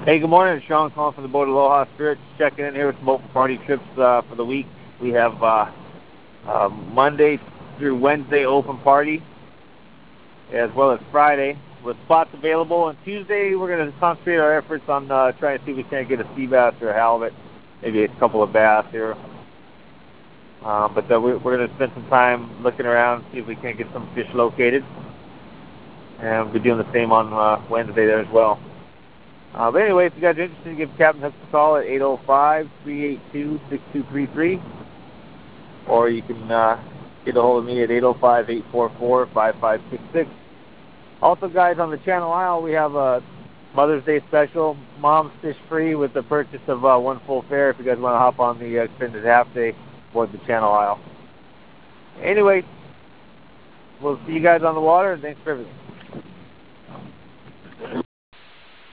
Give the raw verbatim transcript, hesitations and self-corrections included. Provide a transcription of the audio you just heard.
Hey, good morning. It's Sean calling from the Boat Aloha Spirits, checking in here with some open party trips uh, for the week. We have uh, uh, Monday through Wednesday open party, as well as Friday, with spots available. And Tuesday, we're going to concentrate our efforts on uh, trying to see if we can't get a sea bass or a halibut, maybe a couple of bass here. Uh, but uh, we, we're going to spend some time looking around, see if we can't get some fish located. And we'll be doing the same on uh, Wednesday there as well. Uh, but anyway, if you guys are interested, give Captain Hooks a call at eight oh five, three eight two, six two three three. Or you can uh, get a hold of me at eight oh five, eight four four, five five six six. Also, guys, on the Channel Isle, we have a Mother's Day special, Mom's Fish Free, with the purchase of uh, one full fare if you guys want to hop on the extended half day aboard the Channel Isle. Anyway, we'll see you guys on the water, and thanks for everything.